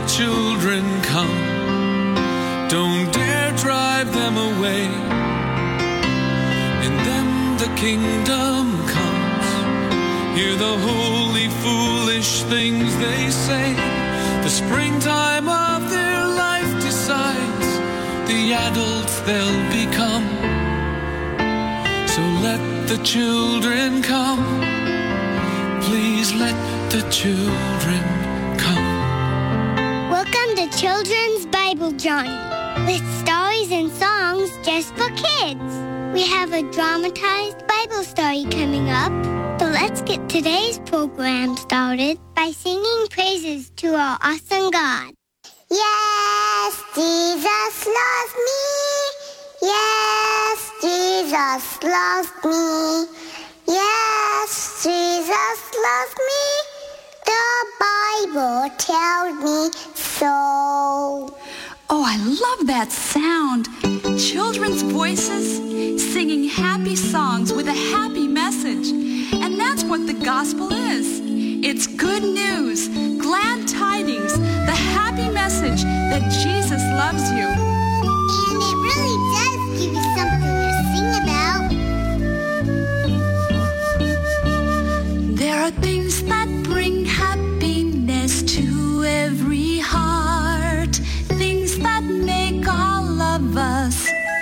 children come. Don't dare drive them away. In them the kingdom comes. Hear the holy, foolish things they say. The springtime of their life decides the adults they'll become. So let the children come. Please let the children come. Welcome to Children's Bible Journey, with stories and songs just for kids. We have a dramatized Bible story coming up, so let's get today's program started by singing praises to our awesome God. Yes, Jesus loves me. Yes, Jesus loves me. Yes, Jesus loves me. The Bible tells me so. Oh, I love that sound. Children's voices singing happy songs with a happy message. And that's what the gospel is. It's good news, glad tidings, the happy message that Jesus loves you. And it really does give you something to sing about. There are things that bring happiness to every heart, things that make all of us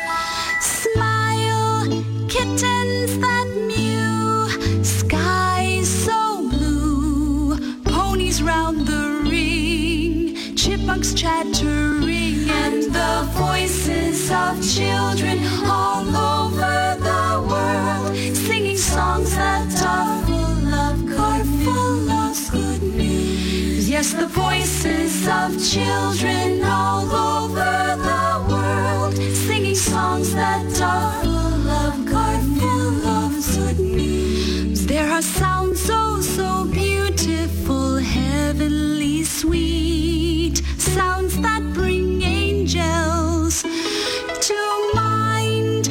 smile, kittens that mew, skies so blue, ponies round the ring, chipmunks chattering, and the voices of children all over the world, singing songs that are full of good news. Yes, the voices of children all over the world, singing songs that are full of good news. There are sounds so beautiful, heavenly sweet, sounds that bring angels to mind,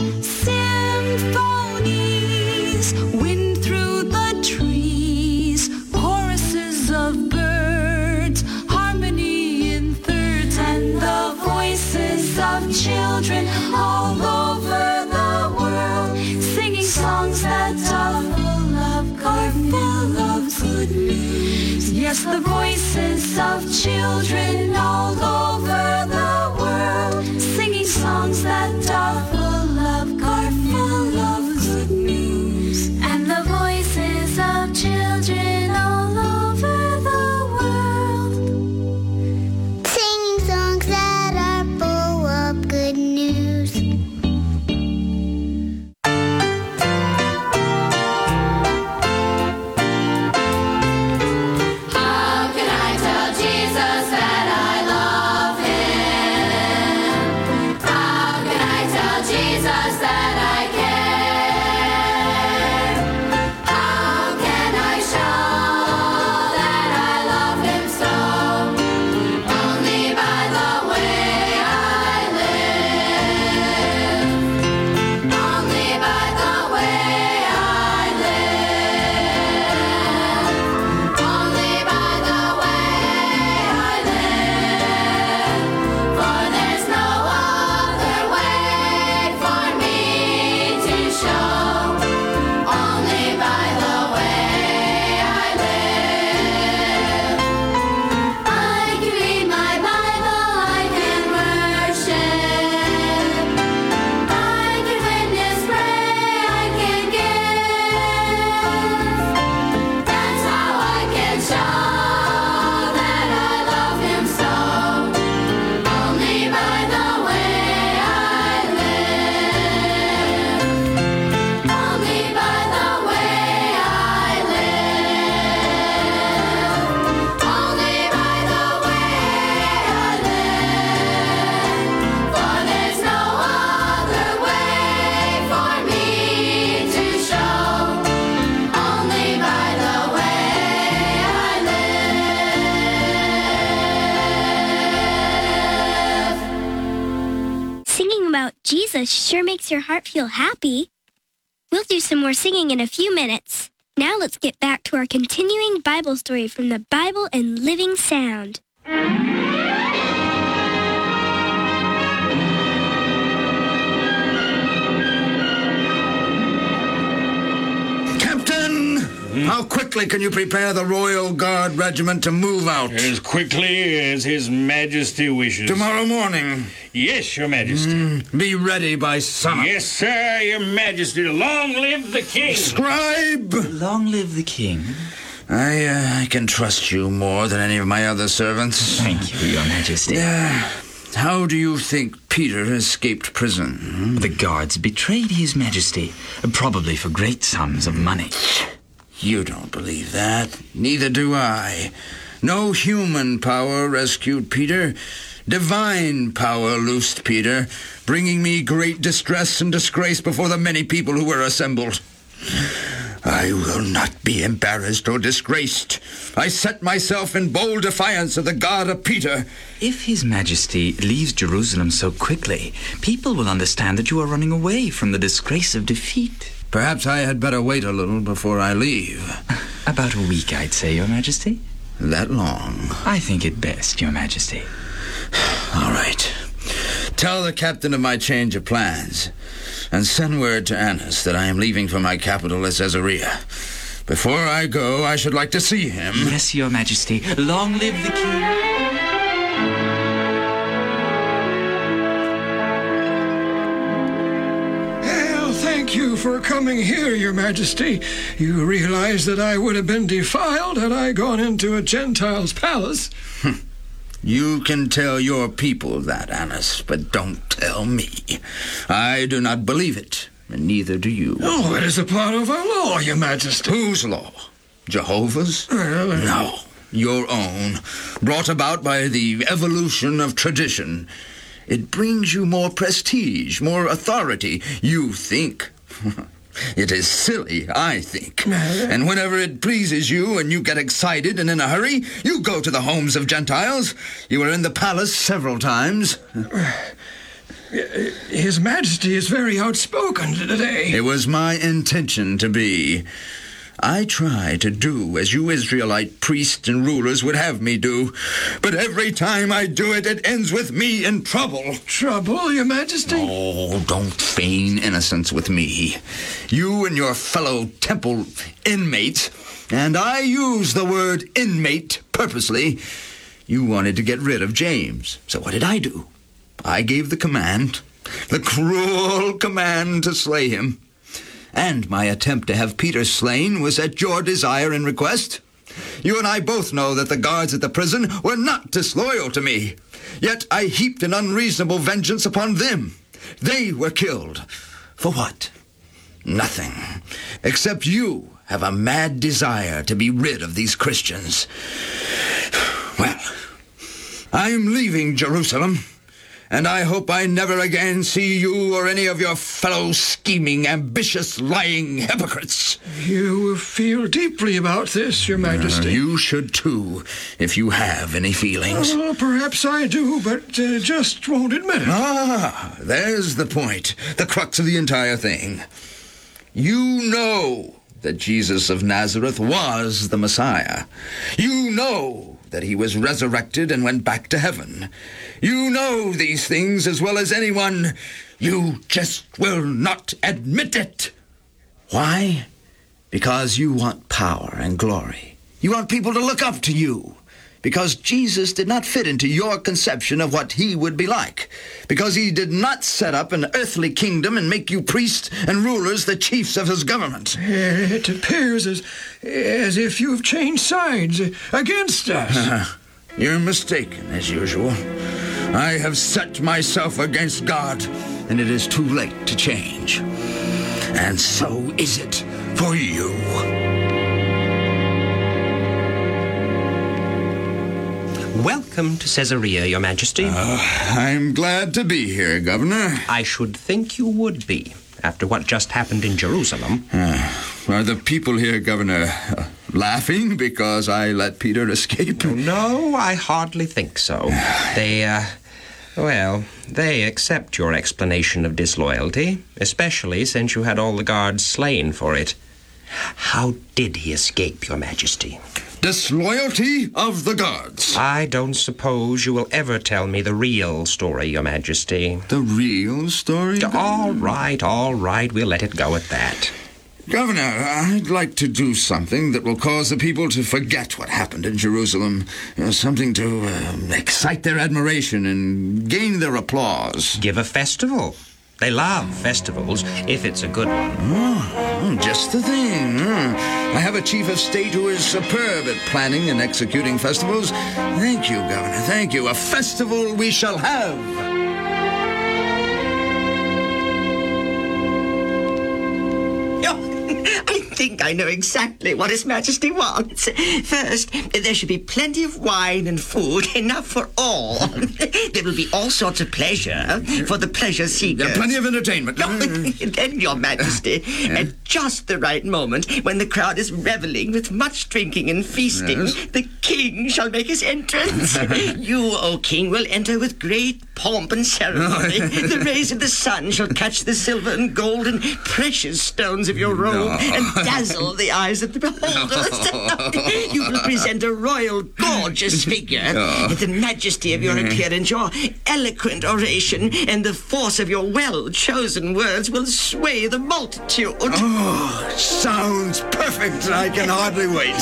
symphonies, wind through the trees, choruses of birds, harmony in thirds, and the voices of children all over the world, singing songs that are full of good news. Yes, the voices of children all over the world, singing songs that are full of good news. And the voices of children all over the world, Singing songs that are full of good news. How can I tell Jesus that I love him? How can I tell Jesus that I care? How can I show that I love him so? Only by the way I live. Only by the way I live. Only by the way I live. For there's no other way for me to show. Only by the way I live. I can read my Bible, I can worship. I can witness, pray, I can give. That's how I can show that I love him so. Only by the way I live. Only by the way I live. Only by the way I live. For there's no other way for me to show. Only by the way I live. Singing about Jesus sure makes your heart feel happy. We'll do some more singing in a few minutes. Now let's get back to our continuing Bible story from the Bible and Living Sound. How quickly can you prepare the Royal Guard Regiment to move out? As quickly as His Majesty wishes. Tomorrow morning. Yes, Your Majesty. Be ready by sunup. Yes, sir, Your Majesty. Long live the King. Scribe! Long live the King. I can trust you more than any of my other servants. Thank you, Your Majesty. How do you think Peter escaped prison? The guards betrayed His Majesty, probably for great sums of money. You don't believe that. Neither do I. No human power rescued Peter. Divine power loosed Peter, bringing me great distress and disgrace before the many people who were assembled. I will not be embarrassed or disgraced. I set myself in bold defiance of the God of Peter. If His Majesty leaves Jerusalem so quickly, people will understand that you are running away from the disgrace of defeat. Perhaps I had better wait a little before I leave. About a week, I'd say, Your Majesty. That long? I think it best, Your Majesty. All right. Tell the captain of my change of plans, and send word to Annas that I am leaving for my capital at Caesarea. Before I go, I should like to see him. Yes, Your Majesty. Long live the King. Well, thank you for coming here, Your Majesty. You realize that I would have been defiled had I gone into a Gentile's palace. You can tell your people that, Annas, but don't tell me. I do not believe it, and neither do you. Oh, it is a part of our law, Your Majesty. Whose law? Jehovah's? No, your own, brought about by the evolution of tradition. It brings you more prestige, more authority, you think. It is silly, I think. And whenever it pleases you and you get excited and in a hurry, you go to the homes of Gentiles. You were in the palace several times. His Majesty is very outspoken today. It was my intention to be. I try to do as you Israelite priests and rulers would have me do, but every time I do it, it ends with me in trouble. Trouble, Your Majesty? Oh, don't feign innocence with me. You and your fellow temple inmates, and I use the word inmate purposely, you wanted to get rid of James. So what did I do? I gave the command, the cruel command to slay him. And my attempt to have Peter slain was at your desire and request. You and I both know that the guards at the prison were not disloyal to me. Yet I heaped an unreasonable vengeance upon them. They were killed. For what? Nothing. Except you have a mad desire to be rid of these Christians. Well, I'm leaving Jerusalem. And I hope I never again see you or any of your fellow scheming, ambitious, lying hypocrites. You feel deeply about this, Your Majesty. You should too, if you have any feelings. Oh, perhaps I do, but just won't admit it. There's the point, the crux of the entire thing. You know that Jesus of Nazareth was the Messiah. You know that he was resurrected and went back to heaven. You know these things as well as anyone. You just will not admit it. Why? Because you want power and glory. You want people to look up to you. Because Jesus did not fit into your conception of what he would be like. Because he did not set up an earthly kingdom and make you priests and rulers the chiefs of his government. It appears as if you've changed sides against us. You're mistaken, as usual. I have set myself against God, and it is too late to change. And so is it for you. Welcome to Caesarea, Your Majesty. I'm glad to be here, Governor. I should think you would be, after what just happened in Jerusalem. Are the people here, Governor, laughing because I let Peter escape? No, I hardly think so. They accept your explanation of disloyalty, especially since you had all the guards slain for it. How did he escape, Your Majesty? Disloyalty of the guards. I don't suppose you will ever tell me the real story, Your Majesty. The real story? All right, we'll let it go at that. Governor, I'd like to do something that will cause the people to forget what happened in Jerusalem. Something to excite their admiration and gain their applause. Give a festival. They love festivals, if it's a good one. Oh, just the thing. I have a chief of state who is superb at planning and executing festivals. Thank you, Governor, thank you. A festival we shall have. I think I know exactly what His Majesty wants. First, there should be plenty of wine and food, enough for all. There will be all sorts of pleasure for the pleasure seekers. Plenty of entertainment. Then, Your Majesty, at just the right moment, when the crowd is reveling with much drinking and feasting, the king shall make his entrance. You, O king, will enter with great pomp and ceremony. The rays of the sun shall catch the silver and gold and precious stones of your robe and dazzle the eyes of the beholders. You will present a royal, gorgeous figure. The majesty of your appearance, your eloquent oration, and the force of your well-chosen words will sway the multitude. Oh, sounds perfect. I can hardly wait.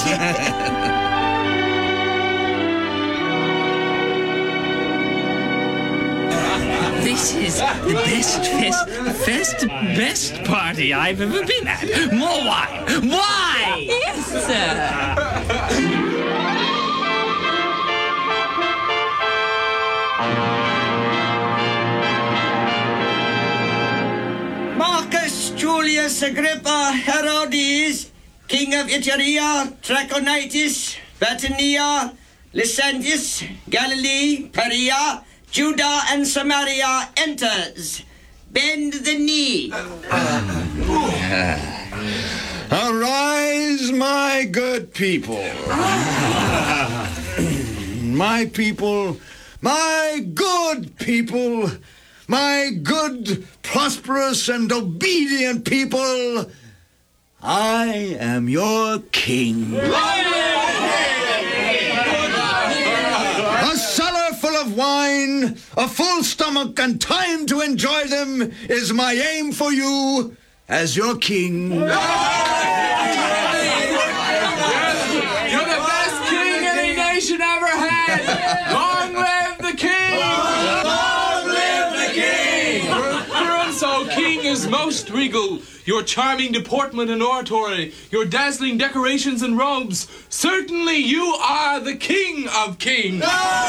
This is the best party I've ever been at. More wine! Wine! Yes, sir. Marcus Julius Agrippa Herodes, king of Iturea, Trachonitis, Batanea, Lysantis, Galilee, Perea, Judah and Samaria enters. Bend the knee. Arise, my good people. My people, my good people, my good, prosperous, and obedient people, I am your king. A cellar full of wine, a full stomach, and time to enjoy them is my aim for you as your king. You're the best king any nation ever had. Long live the king! Long live the king! Your appearance, O king, is most regal. Your charming deportment and oratory, your dazzling decorations and robes. Certainly you are the king of kings.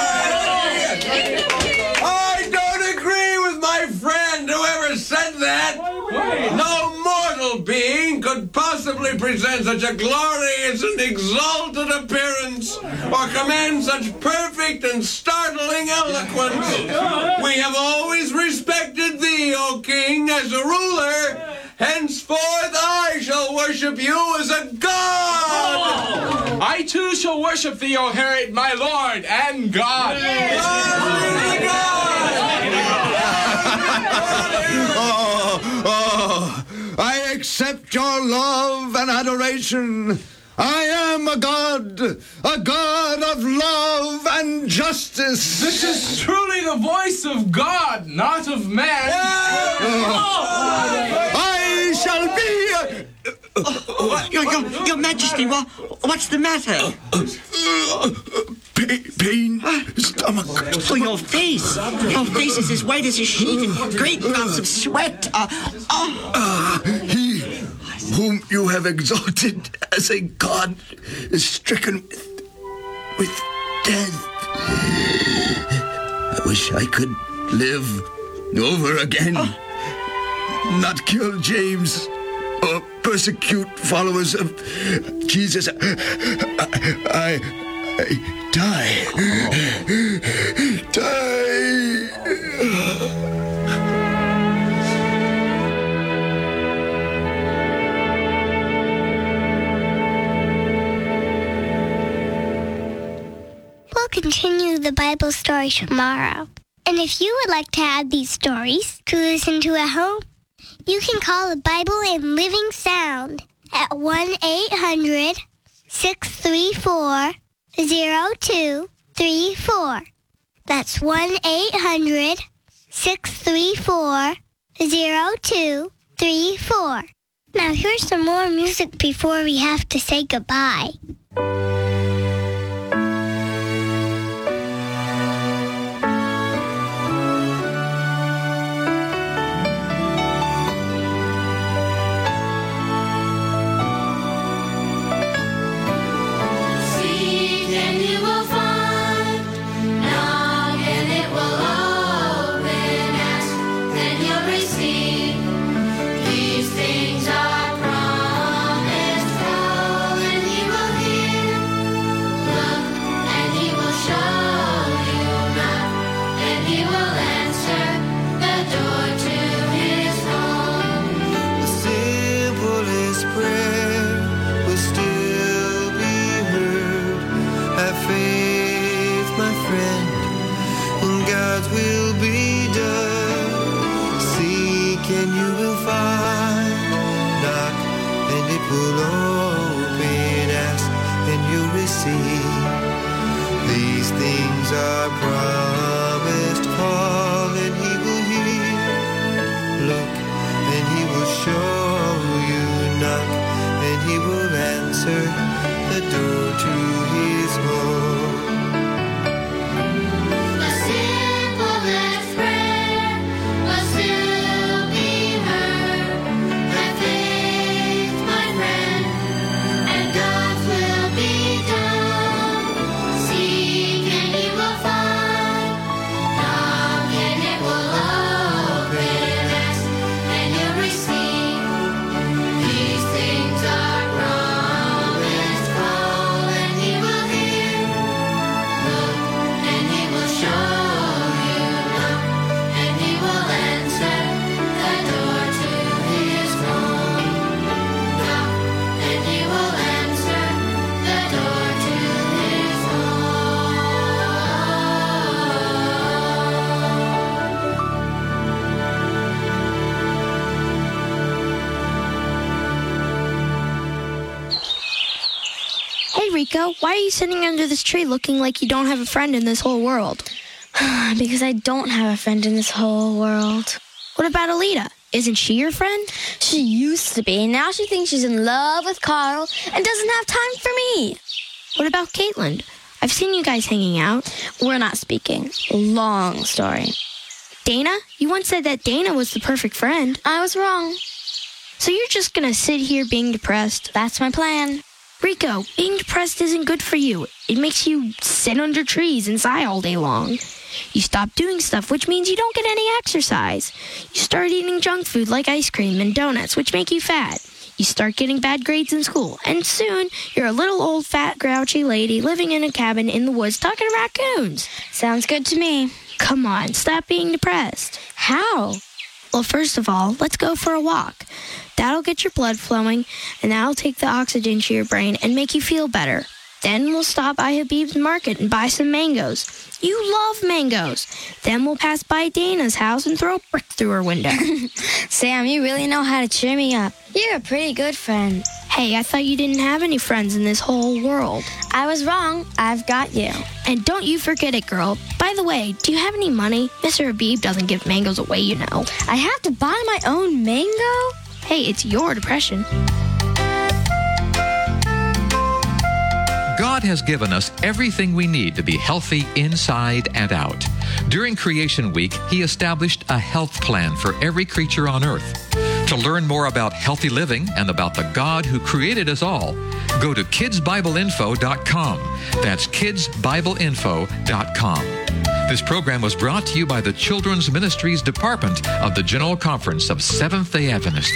I don't agree with my friend, whoever said that. No mortal being could possibly present such a glorious and exalted appearance or command such perfect and startling eloquence. We have always respected thee, O king, as a ruler. Henceforth I shall worship you as a god! I too shall worship thee, O Herod, my lord and God! I accept your love and adoration. I am a god of love and justice. This is truly the voice of God, not of man. I shall be... Your Majesty, what's the matter? Pain, stomach. Oh, your face. Your face is as white as a sheet and great drops of sweat. He whom you have exalted as a god is stricken with death. I wish I could live over again. Not kill James or persecute followers of Jesus. I die. We'll continue the Bible story tomorrow. And if you would like to add these stories to listen to at home, you can call the Bible in Living Sound at 1-800-634-0234. That's 1-800-634-0234. Now here's some more music before we have to say goodbye. Seek and you will find, knock and it will open, ask and you'll receive. These things are promised, call and he will hear. Look and he will show you, knock and he will answer the door to his home. The simplest prayer will still be heard. Have faith, my friend, and God's will be done. Seek and you will find, knock and it will open, ask and you'll receive. These things are promised, call and he will hear. Look and he will show you, knock and he will answer the door to his home. The simplest prayer will still be heard. Have faith, my friend, and God's will be done. Seek and you will find, knock and it will open, ask and you'll receive. These things are promised, call and he will hear. Look and he will show you, knock and he will answer the door to his home. Knock and he will answer the door to his home. Hey, Rico, why are you sitting under this tree looking like you don't have a friend in this whole world? Because I don't have a friend in this whole world. What about Alita? Isn't she your friend? She used to be. Now she thinks she's in love with Carl and doesn't have time for me. What about Caitlin? I've seen you guys hanging out. We're not speaking. Long story. Dana? You once said that Dana was the perfect friend. I was wrong. So you're just gonna sit here being depressed? That's my plan. Rico, being depressed isn't good for you. It makes you sit under trees and sigh all day long. You stop doing stuff, which means you don't get any exercise. You start eating junk food like ice cream and donuts, which make you fat. You start getting bad grades in school, and soon you're a little old, fat, grouchy lady living in a cabin in the woods talking to raccoons. Sounds good to me. Come on, stop being depressed. How? Well, first of all, let's go for a walk. That'll get your blood flowing, and that'll take the oxygen to your brain and make you feel better. Then we'll stop by Habib's Market and buy some mangoes. You love mangoes. Then we'll pass by Dana's house and throw a brick through her window. Sam, you really know how to cheer me up. You're a pretty good friend. Hey, I thought you didn't have any friends in this whole world. I was wrong. I've got you. And don't you forget it, girl. By the way, do you have any money? Mr. Habib doesn't give mangoes away, you know. I have to buy my own mango? Hey, it's your depression. God has given us everything we need to be healthy inside and out. During Creation Week, He established a health plan for every creature on earth. To learn more about healthy living and about the God who created us all, go to kidsbibleinfo.com. That's kidsbibleinfo.com. This program was brought to you by the Children's Ministries Department of the General Conference of Seventh-day Adventists.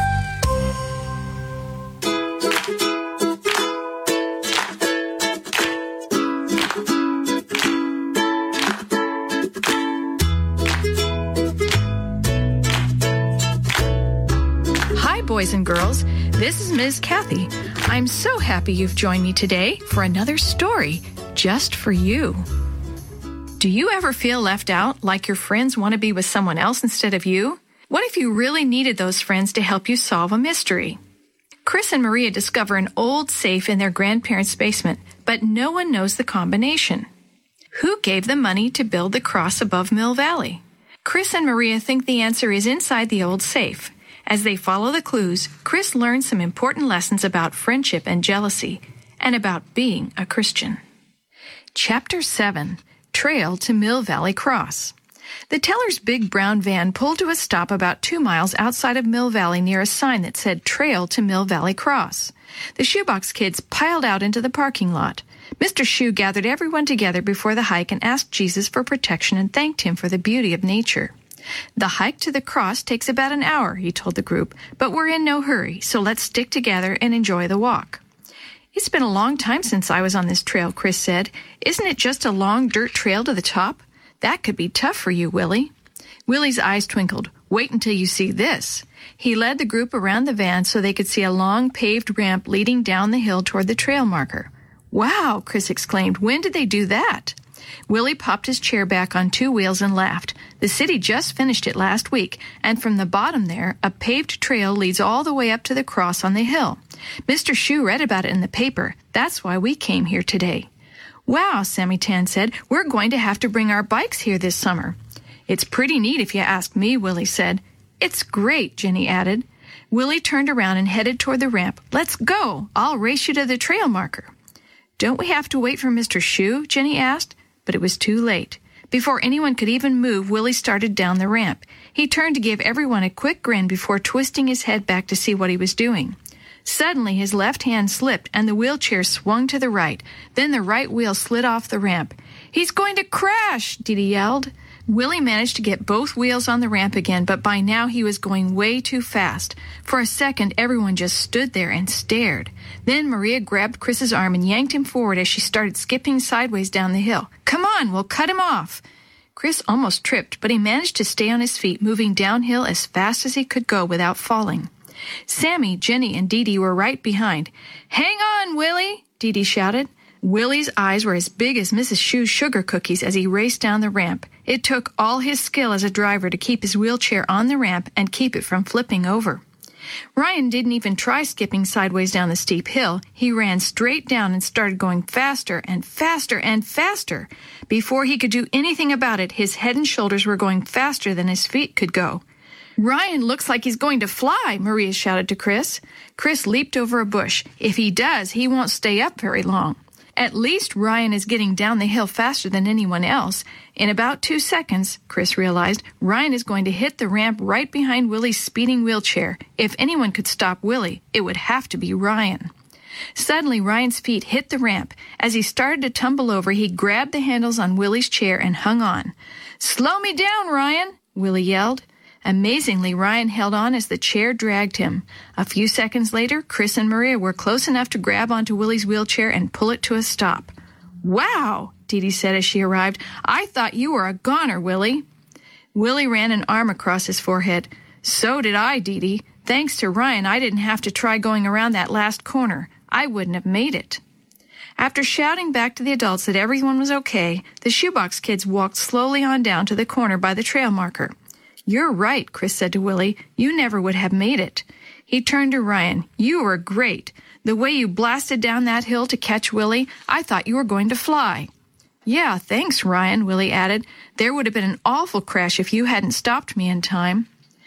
Boys and girls, this is Ms. Kathy. I'm so happy you've joined me today for another story just for you. Do you ever feel left out, like your friends want to be with someone else instead of you? What if you really needed those friends to help you solve a mystery? Chris and Maria discover an old safe in their grandparents' basement, but no one knows the combination. Who gave them money to build the cross above Mill Valley? Chris and Maria think the answer is inside the old safe. As they follow the clues, Chris learns some important lessons about friendship and jealousy, and about being a Christian. Chapter 7, Trail to Mill Valley Cross. The teller's big brown van pulled to a stop about 2 miles outside of Mill Valley near a sign that said Trail to Mill Valley Cross. The shoebox kids piled out into the parking lot. Mr. Shoe gathered everyone together before the hike and asked Jesus for protection and thanked him for the beauty of nature. The hike to the cross takes about an hour, he told the group, but we're in no hurry, so let's stick together and enjoy the walk. It's been a long time since I was on this trail, Chris said. Isn't it just a long dirt trail to the top? That could be tough for you, Willie. Willie's eyes twinkled. Wait until you see this. He led the group around the van so they could see a long paved ramp leading down the hill toward the trail marker. Wow, Chris exclaimed. When did they do that? Willie popped his chair back on 2 wheels and laughed. The city just finished it last week, and from the bottom there, a paved trail leads all the way up to the cross on the hill. Mr. Shoe read about it in the paper. That's why we came here today. Wow, Sammy Tan said. We're going to have to bring our bikes here this summer. It's pretty neat if you ask me, Willie said. It's great, Jenny added. Willie turned around and headed toward the ramp. Let's go. I'll race you to the trail marker. Don't we have to wait for Mr. Shoe? Jenny asked. But it was too late. Before anyone could even move, Willie started down the ramp. He turned to give everyone a quick grin before twisting his head back to see what he was doing. Suddenly, his left hand slipped and the wheelchair swung to the right. Then the right wheel slid off the ramp. He's going to crash, Dee Dee yelled. Willie managed to get both wheels on the ramp again, but by now he was going way too fast. For a second, everyone just stood there and stared. Then Maria grabbed Chris's arm and yanked him forward as she started skipping sideways down the hill. Come on, we'll cut him off. Chris almost tripped, but he managed to stay on his feet, moving downhill as fast as he could go without falling. Sammy, Jenny, and Dee Dee were right behind. Hang on, Willie, Dee Dee shouted. Willie's eyes were as big as Mrs. Shoe's sugar cookies as he raced down the ramp. It took all his skill as a driver to keep his wheelchair on the ramp and keep it from flipping over. Ryan didn't even try skipping sideways down the steep hill. He ran straight down and started going faster and faster and faster. Before he could do anything about it, his head and shoulders were going faster than his feet could go. Ryan looks like he's going to fly, Maria shouted to Chris. Chris leaped over a bush. If he does, he won't stay up very long. At least Ryan is getting down the hill faster than anyone else. In about 2 seconds, Chris realized, Ryan is going to hit the ramp right behind Willie's speeding wheelchair. If anyone could stop Willie, it would have to be Ryan. Suddenly, Ryan's feet hit the ramp. As he started to tumble over, he grabbed the handles on Willie's chair and hung on. Slow me down, Ryan, Willie yelled. Amazingly, Ryan held on as the chair dragged him. A few seconds later, Chris and Maria were close enough to grab onto Willie's wheelchair and pull it to a stop. Wow, Dee Dee said as she arrived. I thought you were a goner, Willie. Willie ran an arm across his forehead. So did I, Dee Dee. Thanks to Ryan, I didn't have to try going around that last corner. I wouldn't have made it. After shouting back to the adults that everyone was okay, the shoebox kids walked slowly on down to the corner by the trail marker. You're right, Chris said to Willie. You never would have made it. He turned to Ryan. You were great. The way you blasted down that hill to catch Willie, I thought you were going to fly. Yeah, thanks, Ryan, Willie added. There would have been an awful crash if you hadn't stopped me in time.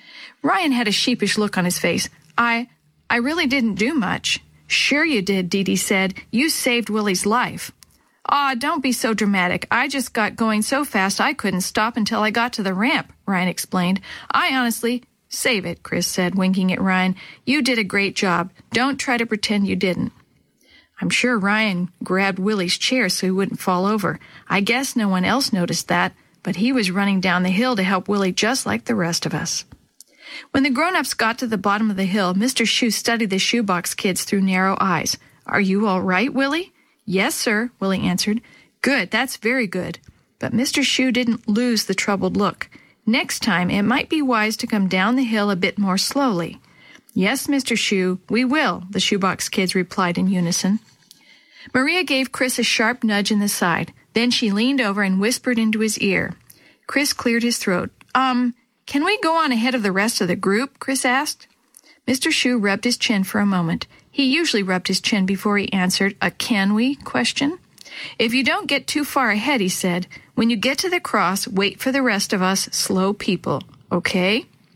Ryan had a sheepish look on his face. I really didn't do much. Sure you did, Dee Dee said. You saved Willie's life. Aw, don't be so dramatic. I just got going so fast I couldn't stop until I got to the ramp, Ryan explained. I honestly... Save it, Chris said, winking at Ryan. You did a great job. Don't try to pretend you didn't. I'm sure Ryan grabbed Willie's chair so he wouldn't fall over. I guess no one else noticed that, but he was running down the hill to help Willie just like the rest of us. When the grown-ups got to the bottom of the hill, Mr. Shoe studied the shoebox kids through narrow eyes. Are you all right, Willie? Yes, sir, Willie answered. Good, that's very good. But Mr. Shoe didn't lose the troubled look. Next time, it might be wise to come down the hill a bit more slowly. Yes, Mr. Shoe, we will, the shoebox kids replied in unison. Maria gave Chris a sharp nudge in the side. Then she leaned over and whispered into his ear. Chris cleared his throat. Can we go on ahead of the rest of the group? Chris asked. Mr. Shoe rubbed his chin for a moment. He usually rubbed his chin before he answered a can we question. If you don't get too far ahead, he said, when you get to the cross, wait for the rest of us slow people, okay?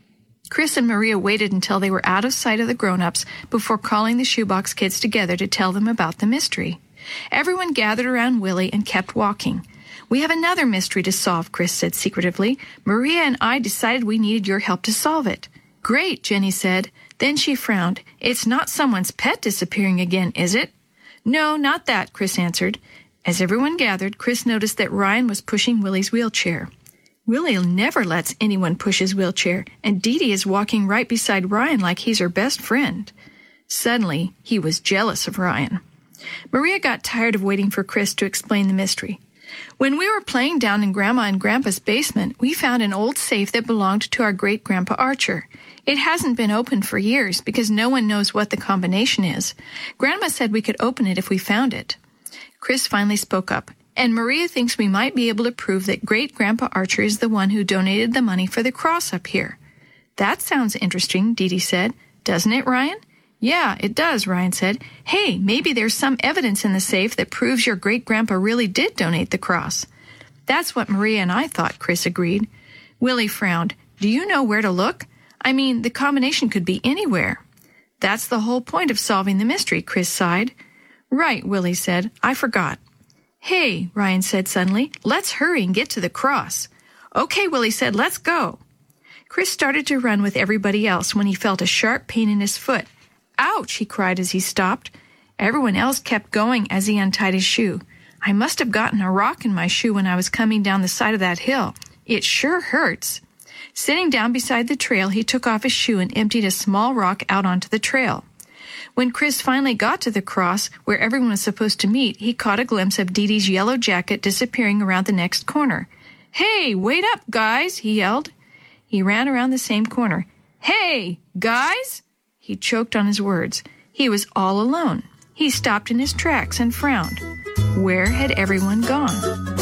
Chris and Maria waited until they were out of sight of the grown-ups before calling the shoebox kids together to tell them about the mystery. Everyone gathered around Willie and kept walking. "We have another mystery to solve," Chris said secretively. "Maria and I decided we needed your help to solve it." "Great," Jenny said. Then she frowned. "It's not someone's pet disappearing again, is it?" "No, not that," Chris answered. As everyone gathered, Chris noticed that Ryan was pushing Willie's wheelchair. Willie never lets anyone push his wheelchair, and Dee Dee is walking right beside Ryan like he's her best friend. Suddenly, he was jealous of Ryan. Maria got tired of waiting for Chris to explain the mystery. "When we were playing down in Grandma and Grandpa's basement, we found an old safe that belonged to our great-grandpa Archer. It hasn't been opened for years because no one knows what the combination is. Grandma said we could open it if we found it." Chris finally spoke up. "And Maria thinks we might be able to prove that Great-Grandpa Archer is the one who donated the money for the cross up here." "That sounds interesting," Dee Dee said. "Doesn't it, Ryan?" "Yeah, it does," Ryan said. "Hey, maybe there's some evidence in the safe that proves your great-grandpa really did donate the cross." "That's what Maria and I thought," Chris agreed. Willie frowned. "Do you know where to look? I mean, the combination could be anywhere." "That's the whole point of solving the mystery," Chris sighed. "Right," Willie said. "I forgot." "Hey," Ryan said suddenly, "let's hurry and get to the cross." "Okay," Willie said, "let's go." Chris started to run with everybody else when he felt a sharp pain in his foot. "Ouch!" he cried as he stopped. Everyone else kept going as he untied his shoe. "I must have gotten a rock in my shoe when I was coming down the side of that hill. It sure hurts." Sitting down beside the trail, he took off his shoe and emptied a small rock out onto the trail. When Chris finally got to the cross, where everyone was supposed to meet, he caught a glimpse of Dee Dee's yellow jacket disappearing around the next corner. "Hey, wait up, guys!" he yelled. He ran around the same corner. "Hey, guys!" He choked on his words. He was all alone. He stopped in his tracks and frowned. Where had everyone gone?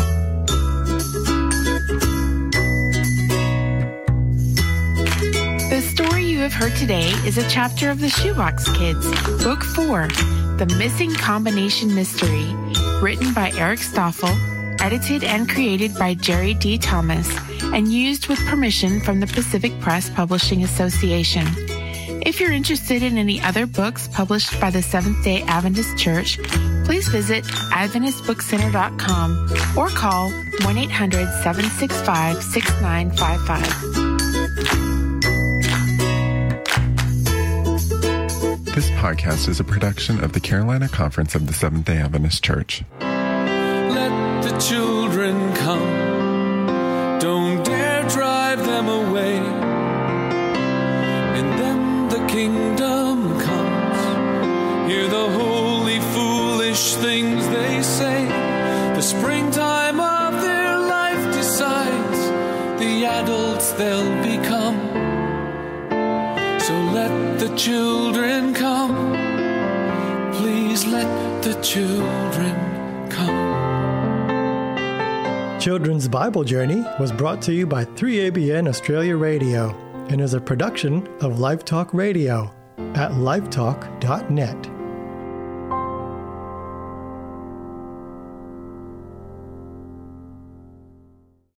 The story you have heard today is a chapter of the Shoebox Kids, Book 4, The Missing Combination Mystery, written by Eric Stoffel, edited and created by Jerry D. Thomas, and used with permission from the Pacific Press Publishing Association. If you're interested in any other books published by the Seventh-day Adventist Church, please visit AdventistBookCenter.com or call 1-800-765-6955. This podcast is a production of the Carolina Conference of the Seventh-day Adventist Church. Let the children come. Don't dare drive them away. In them the kingdom comes. Hear the holy, foolish things they say. The springtime of their life decides the adults they'll become. So let the children come. Please let the children come. Children's Bible Journey was brought to you by 3ABN Australia Radio and is a production of Life Talk Radio at lifetalk.net.